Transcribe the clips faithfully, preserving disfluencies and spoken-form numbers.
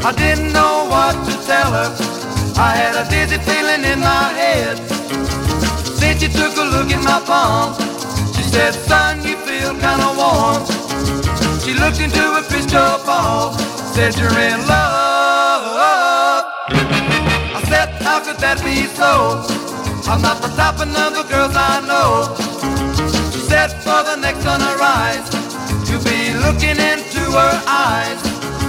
I didn't know what to tell her. I had a dizzy feeling in my head. Then she took a look at my palm. She said, son, you feel kinda warm. She looked into a crystal ball, said, you're in love. I said, how could that be so? I'm not the type of number girls I know. She said, for the next sun to rise, you'll be looking into her eyes.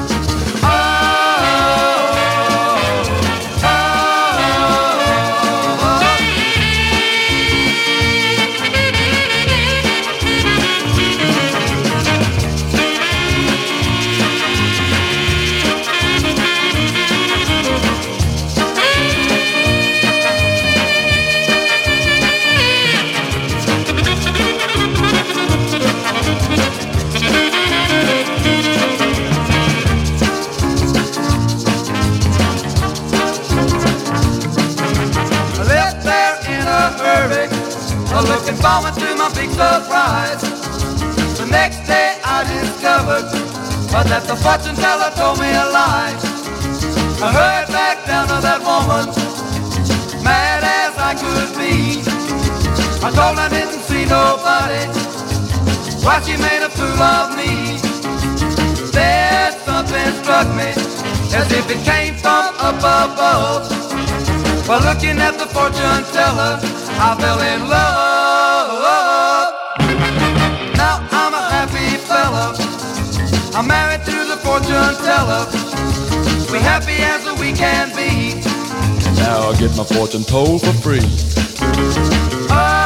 Looking forward to my big surprise. The next day I discovered that the fortune teller told me a lie. I hurried back down to that woman, mad as I could be. I told her I didn't see nobody, why she made a fool of me. Then something struck me, as if it came from up above. While looking at the fortune teller, I fell in love. Now I'm a happy fella, I'm married to the fortune teller. We happy as we can be. And now I get my fortune told for free. Oh,